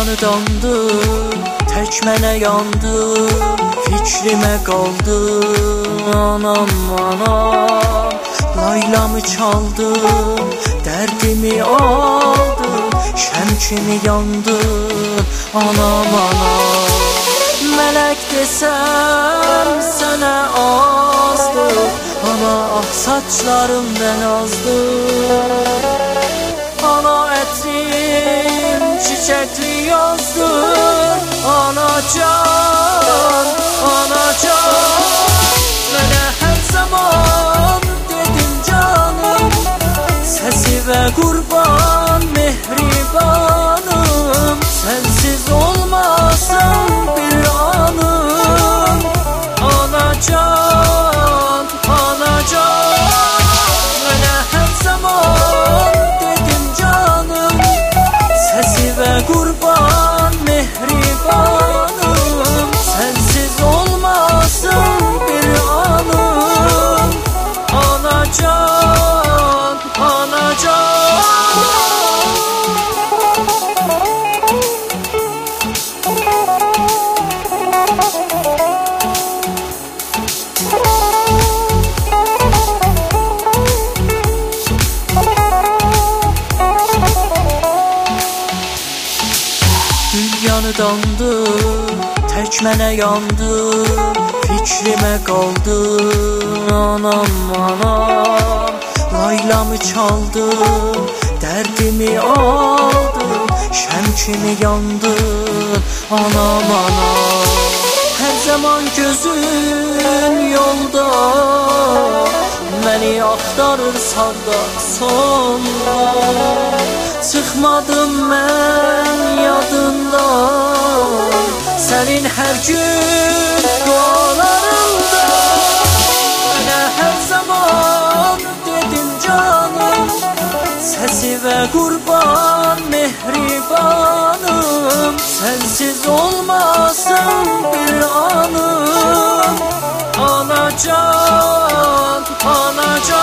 Dünyanı dandı, tək mənə yandı, fikrimə qaldı. Anam, anam, laylamı çaldı, dərdimi aldı, şəm kimi yandı. Anam, anam, mələk desəm sənə azdı. Ana, ah saçlarımdan azdı. Ana, ətrim çiçəkli yazdı. Anacan, anacan, mənə hər zaman dedim canım, səsi və qurban mehribanım, sənsiz olmasın bir anım. Anacan, anacan, mənə hər zaman dedim canım, səsi və qurban mehribanım, sənsiz olmasın bir anım. Anacan, anacan. Dünyanı dandı, tək mənə yandı, fikrimə qaldı. Anam, anam, laylamı çaldı, dərdimi aldı, şəm kimi yandı. Anam, anam, hər zaman gözüm yolda, məni axtarır sağda solda. Çıxmadım mən yadından, sənin hər gün dualarında. Mənə hər zaman dedim canım, səsi və qurban mehribanım, sənsiz olmasın bir anım. Anacan, anacan.